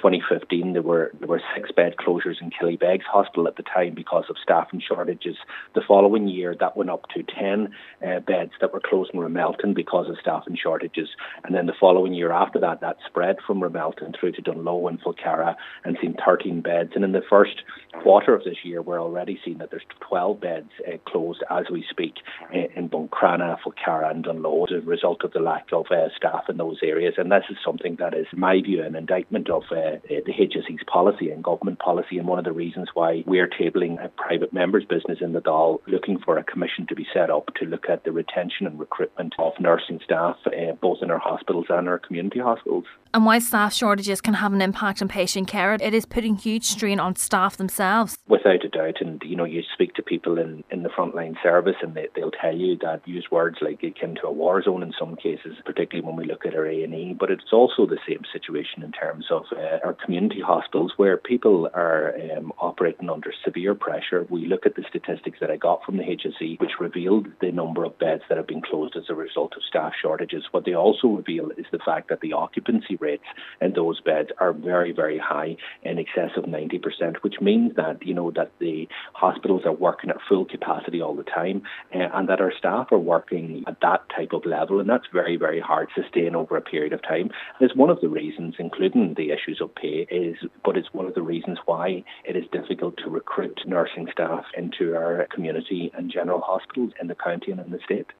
2015, there were 6 bed closures in Killybegs Hospital at the time because of staffing shortages. The following year, that went up to 10 beds that were closed in Ramelton because of staffing shortages. And then the following year after that, that spread from Ramelton through to Dunloe and Fulcarra and seen 13 beds. And in the first quarter of this year, we're already seeing that there's 12 beds closed as we speak in Buncrana, Fulcarra and Dunloe as a result of the lack of staff in those areas. And this is something that is, in my view, an indictment of the HSE's policy and government policy, and one of the reasons why we're tabling a private members business in the Dáil, looking for a commission to be set up to look at the retention and recruitment of nursing staff, both in our hospitals and our community hospitals. And while staff shortages can have an impact on patient care, it is putting huge strain on staff themselves. Without a doubt, and you speak to people in the frontline service and they'll tell you that use words like akin to a war zone in some cases, particularly when we look at our A&E, but it's also the same situation in terms of our community hospitals where people are operating under severe pressure. We look at the statistics that I got from the HSE, which revealed the number of beds that have been closed as a result of staff shortages. What they also reveal is the fact that the occupancy rates in those beds are very, very high, in excess of 90%, which means that, that the hospitals are working at full capacity all the time, and that our staff are working at that type of level, and that's very, very hard to sustain over a period of time. And it's one of the reasons, including the issues of pay, but it's one of the reasons why it is difficult to recruit nursing staff into our community and general hospitals in the county and in the state.